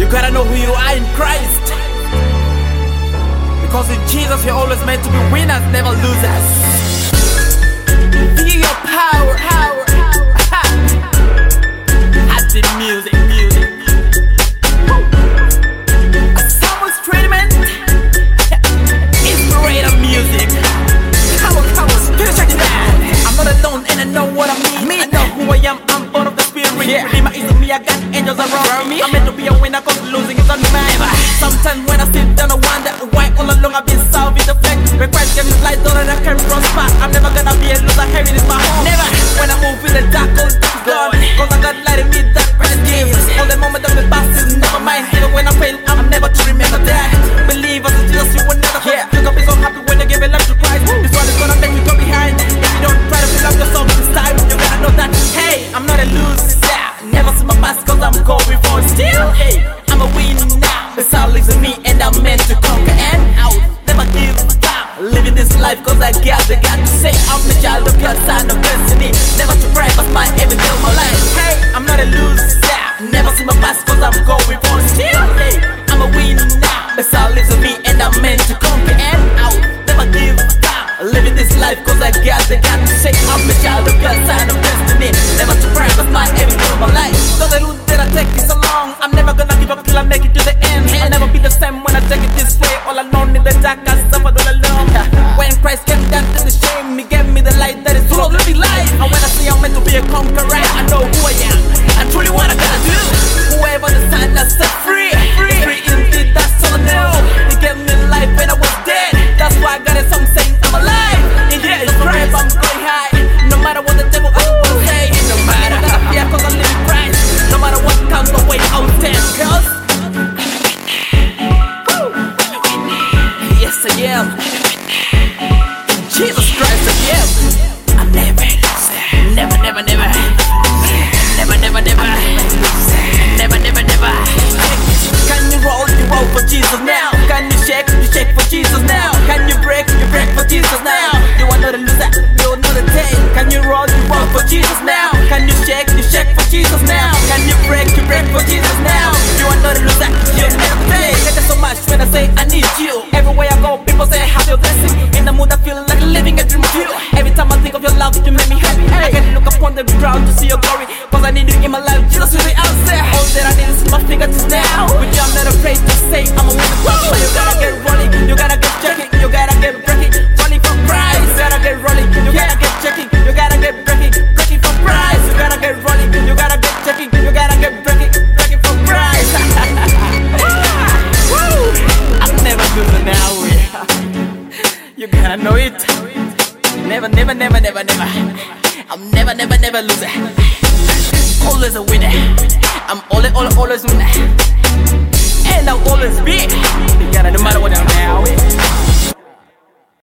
gotta know who you are in Christ, because in Jesus you're always meant to be winners, never losers. Feel your power, active music, someone's treatment, inspirator music. Come on, check it out. I'm not alone and I know what I mean. I know who I am, I'm born of the spirit. Redeemer is me, I got angels around me. I'm meant to be a winner, cause losing is on mine. Sometimes when I sit down I wonder why all along I've been solving the fact. When Christ gave me light, so that I can prosper. I'm never gonna be a loser, heaven is my home. Never. When I move in the dark, all that's gone, cause I got light in me that Christ gives. All the moment of the past is never mine. Even when I fail, I'm never to remember that. Believe us in Jesus, you will never fail. You can be so happy when you give your life to Christ. This one is gonna make you go behind. If you don't try to fill up yourself this time, you gotta know that, hey, I'm not a loser. Never see my past, cause I'm going for still. Hey, I'm a winner now. The soul lives in me and I'm meant to conquer and out. Never give up. Living this life cause I got to say I'm a child of God, son of destiny. Never to pray but my every day of my life. Hey, I'm not a loser. Never see my past cause I'm going for still. Hey, I'm a winner now. The soul lives in me and I'm meant to conquer and out. Never give up. Living this life cause I got to say I'm a child of God, son of destiny. Never to pray but my every day of my life. So the route that I take is along. I'm never gonna give up till I make it to the end. I'll never be the same when I take it this way. All alone in the dark, I suffered all alone. When Christ came down to the shame, He gave me the light that is full of living life. And when I say I'm meant to be a conqueror, I know who I am and truly what I gotta do. Whoever the Son has set free, free indeed, that's all I know. He gave me life when I was dead. That's why I got a song saying I'm alive. In Jesus Christ, I'm going high. No matter what the devil will say, no matter how I fear, cause I live in Christ. No matter what comes the way, I'll stand. Cause yes I am. Jesus Christ I am. I'm never loser. Never Can you roll for Jesus now? Can you shake for Jesus now? Can you break for Jesus now? You are not a loser, you're not a day. Can you roll for Jesus now? Can you shake for Jesus now? Can you break for Jesus now? You are not a loser, you're not a day. Thank you so much when I say I need you. Everywhere I go, people say I have your blessing. In the mood I feel like living a dream of you. Every time I think of your love, you make me happy. I can look upon the ground to see your glory, cause I need you in my life, Jesus is the answer. All that I need is my fingertips now. With you I'm not afraid to say I'm a winner. But you gotta get rolling, you gotta get checking, you gotta get breaking, rolling for Christ. You gotta get rolling, you gotta get checking, you gotta get breaking for Christ. You gotta get rolling, you gotta get checking, you gotta get breaking for Christ. Woo! I'm never losing now. You gotta know it. Never. I'm never loser. Always a winner. I'm always winner. And I'll always be. You gotta no matter what I'm now.